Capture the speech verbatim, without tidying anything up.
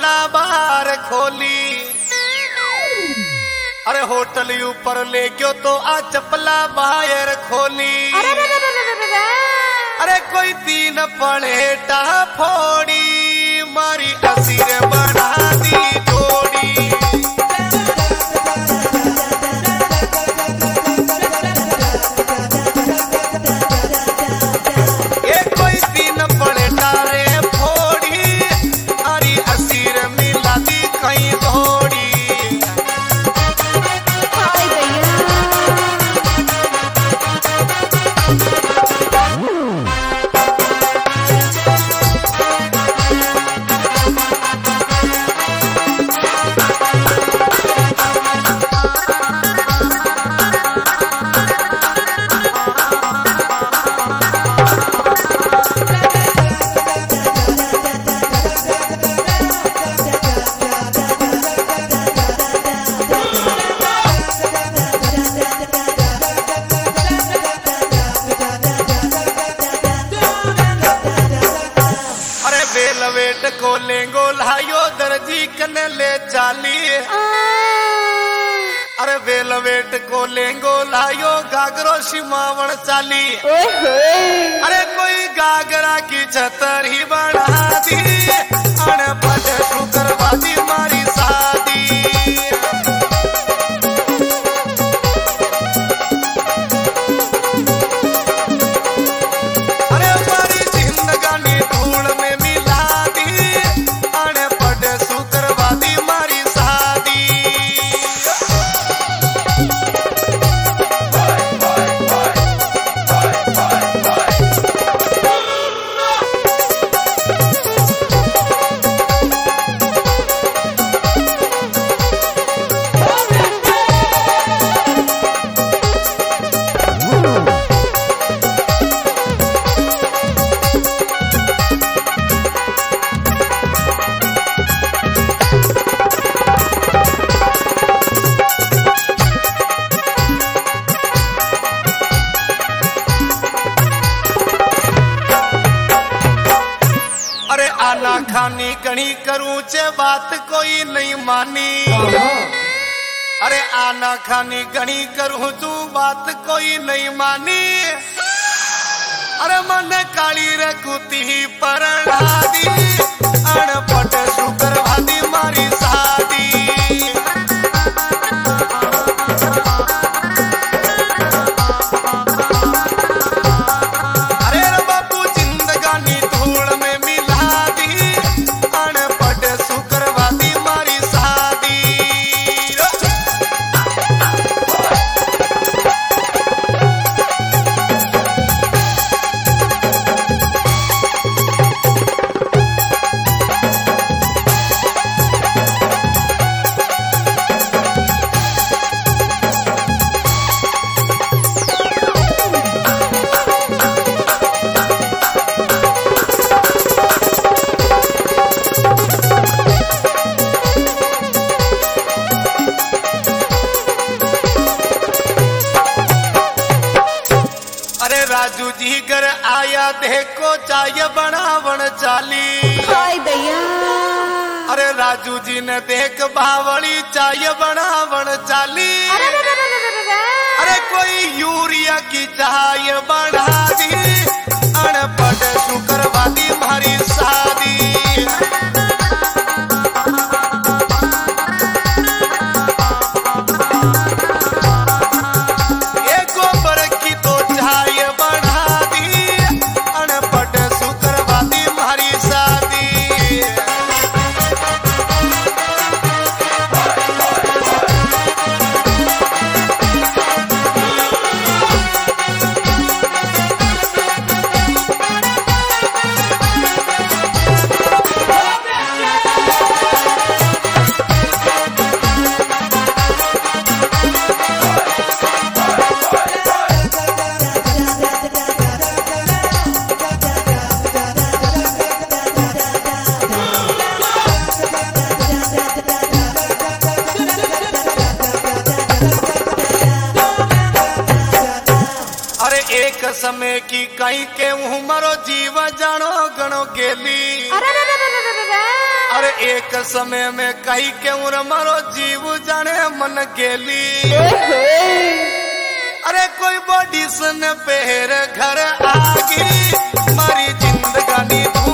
बना बार खोली। अरे होटल ऊपर ले गयो तो आ चपला बाहर खोली। अरे रे रे रे रे रे रे। अरे कोई तीन पलेटा फोड़ी मारी असीर बना दी जोड़ी। ये कोई तीन पलेटा रे फोड़ी मारी असीर मिला दी कहीं घोड़ी। हाय भैया। वेट को लेंगो लायो दर्जी कने ले चाली। अरे बेल वेट को लेंगो लायो गागरो सिमावण चाली। अरे कोई गागरा की छतर ही बना दी अनपढ़ शुक्रवादी मारी शादी। अरे मारी जिंदगानी धूल में आना खानी कणी करूं चे बात कोई नहीं मानी। अरे आना खानी गणी करूं तू बात कोई नहीं मानी। अरे मन काली रे कुती परड़ा दी अनपट शुक्रवादी मारी शादी। राजू जी घर आया देखो चाय बनावण चाली। हाय भैया। अरे राजू जी ने देख बावली चाय बनावण चाली। अरे रे रे रे रे रे। अरे कोई यूरिया की चाय बना दी अनपढ़ शुक्रवादी मारी शादी। समय की कहीं के उमरो जीव जानो गणो गेली। अरे रे रे रे रे रे। अरे एक समय में कही के उर मरो जीव जाने मन गेली अरे कोई बॉडी सन पेर घर आगी मारी जिंदगानी